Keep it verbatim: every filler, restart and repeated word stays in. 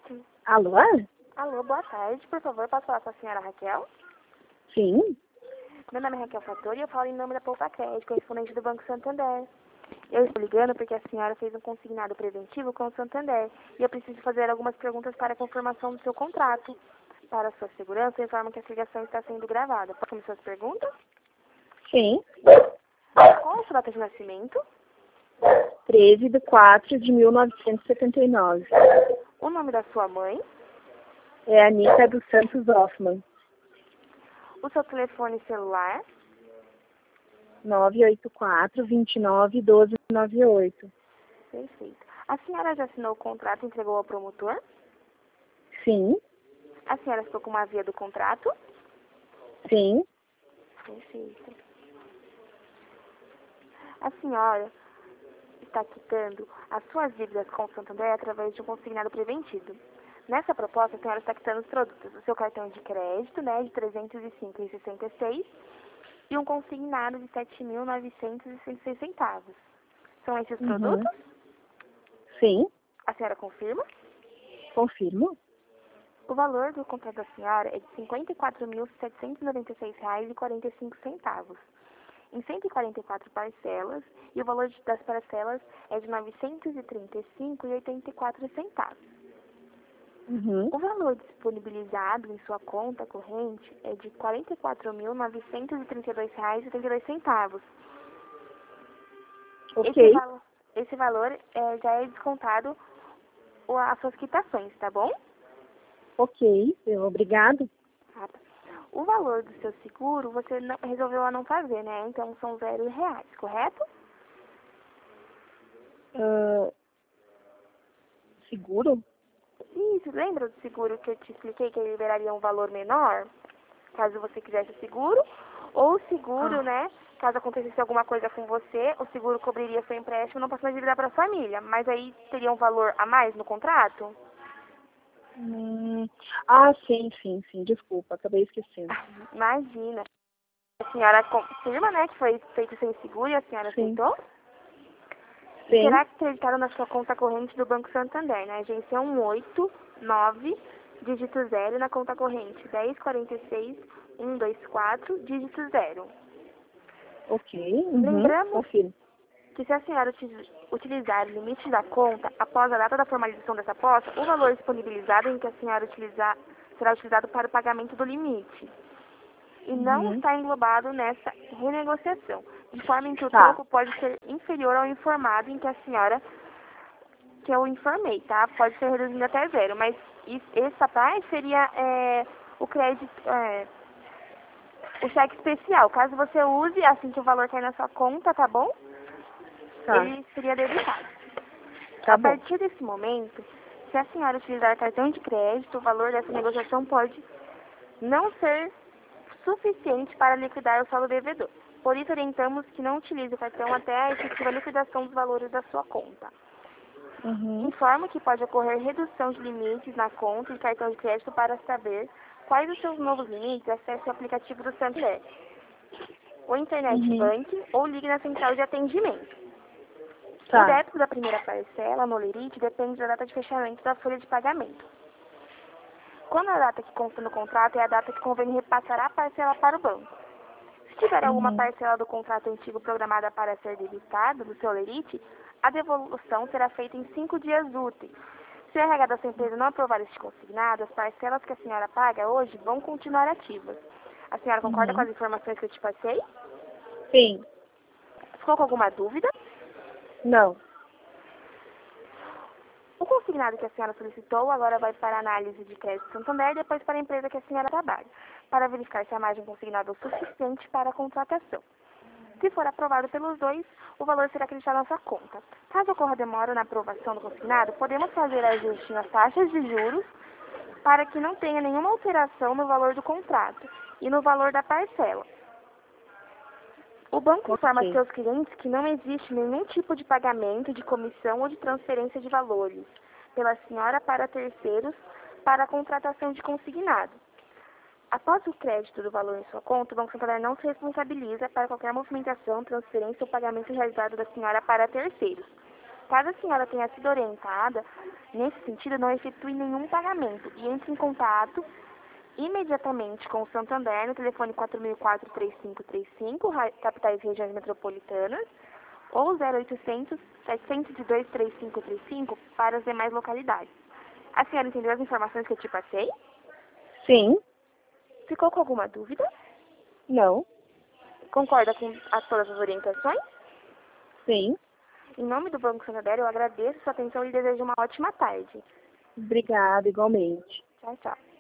Alô? Alô, boa tarde. Por favor, posso falar com a senhora Raquel? Sim. Meu nome é Raquel Fatori e eu falo em nome da Poupa Crédito, correspondente do Banco Santander. Eu estou ligando porque a senhora fez um consignado preventivo com o Santander e eu preciso fazer algumas perguntas para a confirmação do seu contrato. Para a sua segurança, eu informo que a ligação está sendo gravada. Posso começar as perguntas? Sim. Qual é a sua data de nascimento? treze de quatro de mil novecentos e setenta e nove. O nome da sua mãe? É Anita dos Santos Hoffman. O seu telefone celular? nove oito quatro, vinte e nove, doze, noventa e oito. Perfeito. A senhora já assinou o contrato e entregou ao promotor? Sim. A senhora ficou com uma via do contrato? Sim. Perfeito. A senhora está quitando as suas dívidas com o Santander através de um consignado preventivo. Nessa proposta, a senhora está quitando os produtos. O seu cartão de crédito, né, de trezentos e cinco reais e sessenta e seis centavos e um consignado de sete mil novecentos e sessenta e seis centavos. São esses Uhum. produtos? Sim. A senhora confirma? Confirmo. O valor do contrato da senhora é de cinquenta e quatro mil setecentos e noventa e seis reais e quarenta e cinco centavos. Em cento e quarenta e quatro parcelas, e o valor das parcelas é de novecentos e trinta e cinco reais e oitenta e quatro centavos. Uhum. O valor disponibilizado em sua conta corrente é de quarenta e quatro mil novecentos e trinta e dois reais e oitenta e dois centavos. Ok. Esse, valo, esse valor é, já é descontado o- as suas quitações, tá bom? Ok. Obrigado. Ah, tá. O valor do seu seguro você não, resolveu a não fazer, né? Então são zero reais, correto? Ah, seguro? Isso, lembra do seguro que eu te expliquei que ele liberaria um valor menor, caso você quisesse o seguro? Ou o seguro, Ah. né, caso acontecesse alguma coisa com você, o seguro cobriria seu empréstimo, não passando a dívida para a família, mas aí teria um valor a mais no contrato? Hum. Ah, sim, sim, sim. Desculpa, acabei esquecendo. Imagina. A senhora confirma, né, que foi feito sem seguro e a senhora Sim. aceitou? E Sim. será que acreditaram na sua conta corrente do Banco Santander, na agência um oito nove, dígito zero, na conta corrente dez quarenta e seis, cento e vinte e quatro, dígito zero. Ok. Uhum. Lembramos Confirmo. que se a senhora uti- utilizar o limite da conta após a data da formalização dessa posse, o valor disponibilizado em que a senhora utilizar será utilizado para o pagamento do limite e não Uhum. está englobado nessa renegociação, de forma em que o Tá. troco pode ser inferior ao informado em que a senhora que eu informei, tá? Pode ser reduzido até zero, mas is- essa parte seria é, o crédito, é, o cheque especial. Caso você use assim que o valor cair na sua conta, tá bom? Tá. Ele seria debitado. Tá A bom. partir desse momento, se a senhora utilizar cartão de crédito, o valor dessa negociação pode não ser suficiente para liquidar o saldo devedor. Por isso, orientamos que não utilize o cartão até a efetiva liquidação dos valores da sua conta. Uhum. Informo que pode ocorrer redução de limites na conta de cartão de crédito. Para saber quais os seus novos limites, acesse o aplicativo do Santander, o Internet Uhum. Banking ou ligue na central de atendimento. O Tá. débito da primeira parcela no lerite depende da data de fechamento da folha de pagamento. Quando a data que consta no contrato é a data que convém repassar a parcela para o banco. Se tiver alguma Uhum. parcela do contrato antigo programada para ser debitada do seu lerite, a devolução será feita em cinco dias úteis. Se o R H da sua empresa não aprovar este consignado, as parcelas que a senhora paga hoje vão continuar ativas. A senhora concorda com Uhum. as informações que eu te passei? Sim. Ficou com alguma dúvida? Não. O consignado que a senhora solicitou agora vai para a análise de crédito Santander e depois para a empresa que a senhora trabalha, para verificar se a margem consignada é o suficiente para a contratação. Se for aprovado pelos dois, o valor será acreditado na sua conta. Caso ocorra demora na aprovação do consignado, podemos fazer ajuste nas taxas de juros para que não tenha nenhuma alteração no valor do contrato e no valor da parcela. O banco informa a Ok. seus clientes que não existe nenhum tipo de pagamento de comissão ou de transferência de valores pela senhora para terceiros para a contratação de consignado. Após o crédito do valor em sua conta, o Banco Santander não se responsabiliza para qualquer movimentação, transferência ou pagamento realizado da senhora para terceiros. Caso a senhora tenha sido orientada, nesse sentido, não efetue nenhum pagamento e entre em contato imediatamente com o Santander no telefone quatro mil e quatro, três cinco três cinco, capitais e regiões metropolitanas, ou zero oitocentos, setecentos e dois, três cinco três cinco para as demais localidades. A senhora entendeu as informações que eu te passei? Sim. Ficou com alguma dúvida? Não. Concorda com as, todas as orientações? Sim. Em nome do Banco Santander, eu agradeço sua atenção e desejo uma ótima tarde. Obrigada, igualmente. Tchau, tchau.